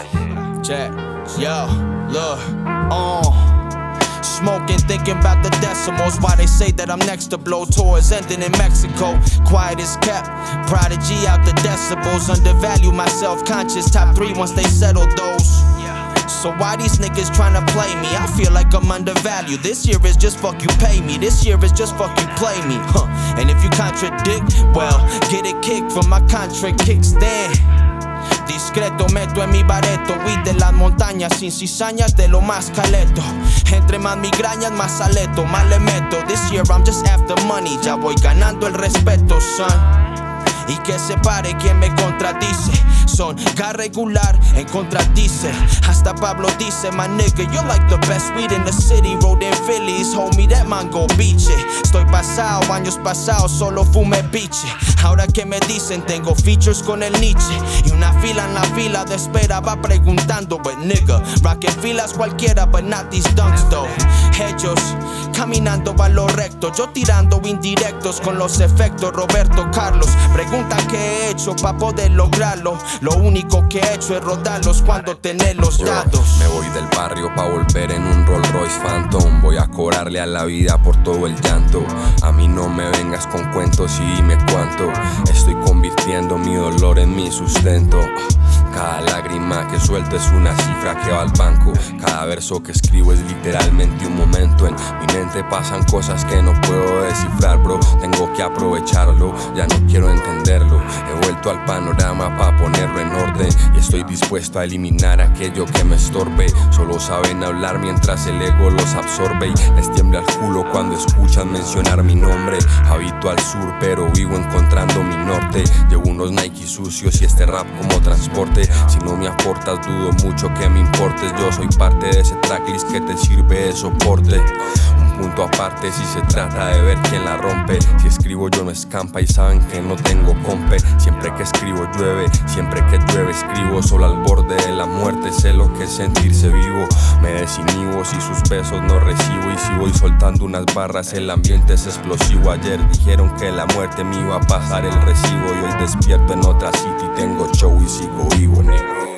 Check, yo, look, smoking, thinking about the decimals. Why they say that I'm next to blow. Tours ending in Mexico. Quiet as kept. Prodigy out the decibels. Undervalue my self-conscious. Top 3 once they settle those. So why these niggas tryna play me? I feel like I'm undervalued. This year is just fuck you pay me. This year is just fuck you play me. And if you contradict, well, get it kicked from my contract kickstand. Discreto, meto en mi bareto. Huí de las montañas sin cizañas de lo más caleto. Entre más migrañas, más aleto, más le meto. This year I'm just after money. Ya voy ganando el respeto, son. Y que se pare quien me contradice. Son regular en contradice. Hasta Pablo dice, my nigga, you're like the best weed in the city. Road in Phillies, homie, that man go biche. Estoy pasado, años pasados, solo fumé biche. Ahora que me dicen, tengo features con el Nietzsche. Y una fila en la fila de espera va preguntando, but nigga, rockin' filas cualquiera, but not these dunks though. Ellos caminando a lo recto, yo tirando indirectos con los efectos. Roberto Carlos pregunta qué he hecho pa' poder lograrlo. Lo único que he hecho es rodarlos cuando tenés los datos. Me voy del barrio pa' volver en un Rolls Royce Phantom. Voy a cobrarle a la vida por todo el llanto. A mí no me vengas con cuentos y dime cuánto. Estoy convirtiendo mi dolor en mi sustento. Cada lágrima que suelto es una cifra que va al banco. Cada verso que escribo es literalmente un momento. En mi mente pasan cosas que no puedo descifrar, bro. Tengo que aprovecharlo, ya no quiero entenderlo. He vuelto al panorama pa' ponerlo en orden. Y estoy dispuesto a eliminar aquello que me estorbe. Solo saben hablar mientras el ego los absorbe. Y les tiembla el culo cuando escuchan mencionar mi nombre. Habito al sur pero vivo encontrando mi norte. Llevo unos Nike sucios y este rap como transporte. Si no me aportas dudo mucho que me importes. Yo soy parte de ese tracklist que te sirve de soporte. Un punto aparte si se trata de ver quién la rompe. Si escribo yo no escampa y saben que no tengo compe. Siempre que escribo llueve, siempre que llueve escribo. Solo al borde de la muerte sé lo que es sentirse vivo. Me desinhibo si sus besos no recibo. Y si voy soltando unas barras el ambiente es explosivo. Ayer dijeron que la muerte me iba a pasar el recibo. Y hoy despierto en otra city, tengo show y sigo vivo, negro.